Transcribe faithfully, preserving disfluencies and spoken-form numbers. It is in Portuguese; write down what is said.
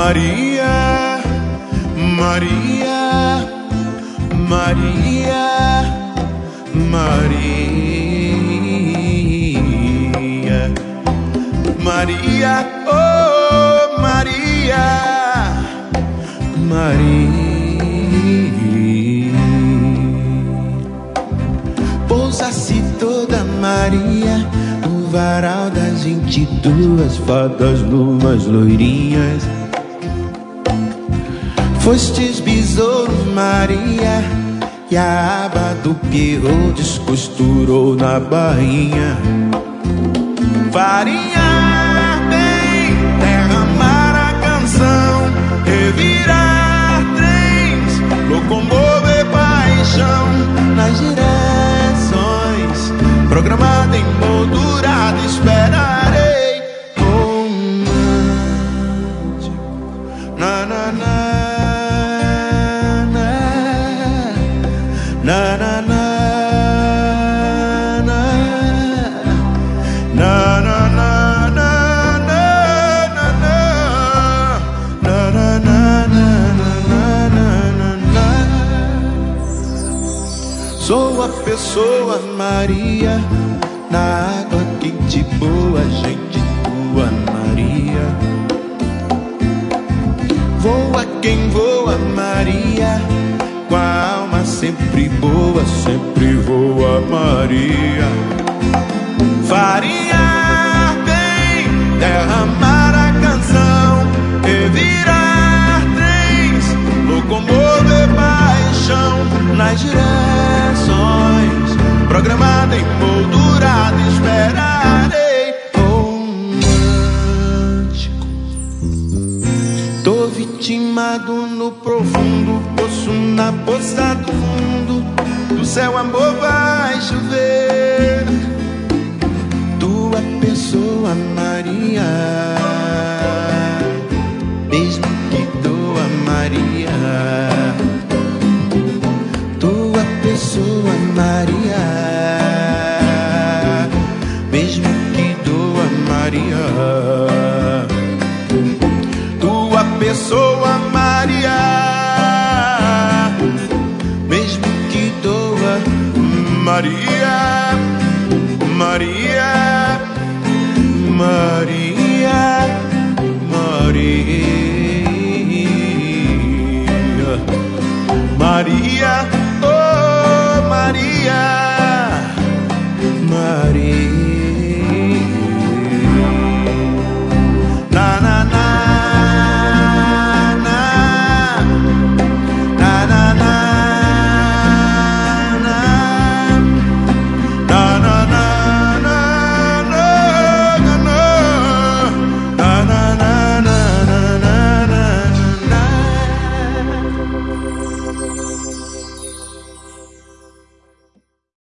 Maria, Maria, Maria, Maria, Maria, oh Maria, Maria. Pousa-se toda Maria no varal das vinte e duas fadas luas loirinhas. Fostes besouro, Maria, e a aba do Pierrot descosturou na bainha. Farinha bem, derramar a canção, revirar trens, locomover paixão nas direções, programada em moldurada, esperarei romântico. Na na na. Na na na na na na na na na na na. Sou a pessoa Maria, na água quente boa, gente tua Maria. Voa quem voa Maria, com a alma sempre boa, sempre voa Maria. Farinha bem, derramar a canção, revirar trens, locomover paixão nas direções, programada em moldurada, esperarei romântico. Tô vitimado no profundo poço, na poça do fundo, do céu amor vai chover. Tua pessoa Maria, mesmo que doa Maria. Tua pessoa Maria, mesmo que doa Maria. Tua pessoa Maria, mesmo que doa Maria, Maria.